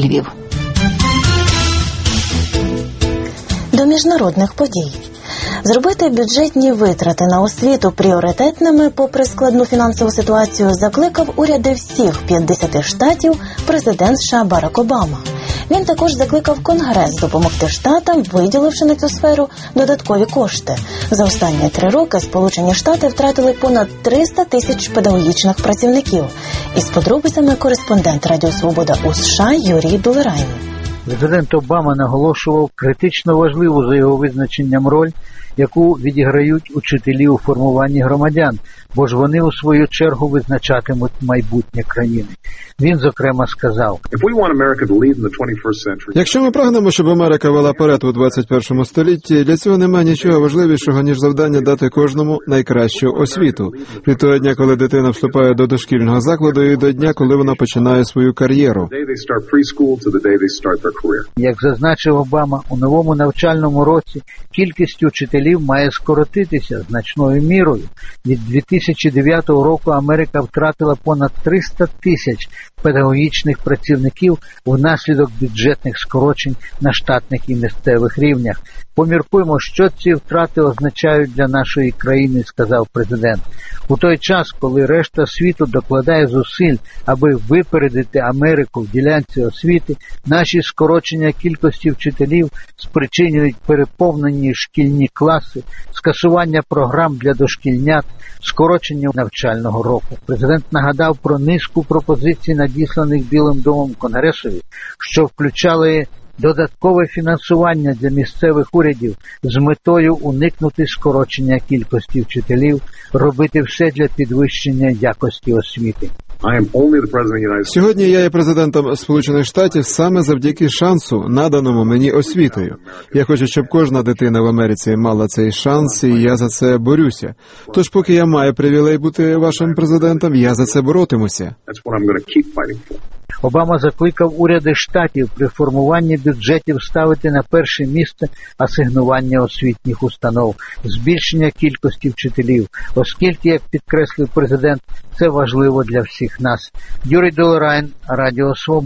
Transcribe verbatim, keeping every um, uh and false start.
Львів. До міжнародних подій. Зробити бюджетні витрати на освіту пріоритетними попри складну фінансову ситуацію закликав уряди всіх п'ятдесяти штатів президент США Барак Обама. Він також закликав Конгрес допомогти штатам, виділивши на цю сферу додаткові кошти. За останні три роки Сполучені Штати втратили понад триста тисяч педагогічних працівників. Із подробицями кореспондент Радіо Свобода у США Юрій Долерайн. Президент Обама наголошував критично важливу за його визначенням роль, яку відіграють учителі у формуванні громадян, бо ж вони у свою чергу визначатимуть майбутнє країни. Він, зокрема, сказав: «Якщо ми прагнемо, щоб Америка вела перед у двадцять першому столітті, для цього немає нічого важливішого, ніж завдання дати кожному найкращу освіту. Від того дня, коли дитина вступає до дошкільного закладу, і до дня, коли вона починає свою кар'єру». Як зазначив Обама, у новому навчальному році кількість учителів має скоротитися значною мірою. Від дві тисячі дев'ятого року Америка втратила понад триста тисяч педагогічних працівників внаслідок бюджетних скорочень на штатних і місцевих рівнях. Поміркуємо, що ці втрати означають для нашої країни, сказав президент. У той час, коли решта світу докладає зусиль, аби випередити Америку в ділянці освіти, наші скорочення кількості вчителів спричинюють переповнені шкільні класи, скасування програм для дошкільнят, скорочення навчального року. Президент нагадав про низку пропозицій, надісланих Білим домом Конгресові, що включали додаткове фінансування для місцевих урядів з метою уникнути скорочення кількості вчителів, робити все для підвищення якості освіти. Сьогодні я є президентом Сполучених Штатів саме завдяки шансу, наданому мені освітою. Я хочу, щоб кожна дитина в Америці мала цей шанс, і я за це борюся. Тож, поки я маю привілей бути вашим президентом, я за це боротимуся. Обама закликав уряди штатів при формуванні бюджетів ставити на перше місце асигнування освітніх установ, збільшення кількості вчителів, оскільки, як підкреслив президент, це важливо для всіх нас. Юрій Долерайн, Радіо Свобода.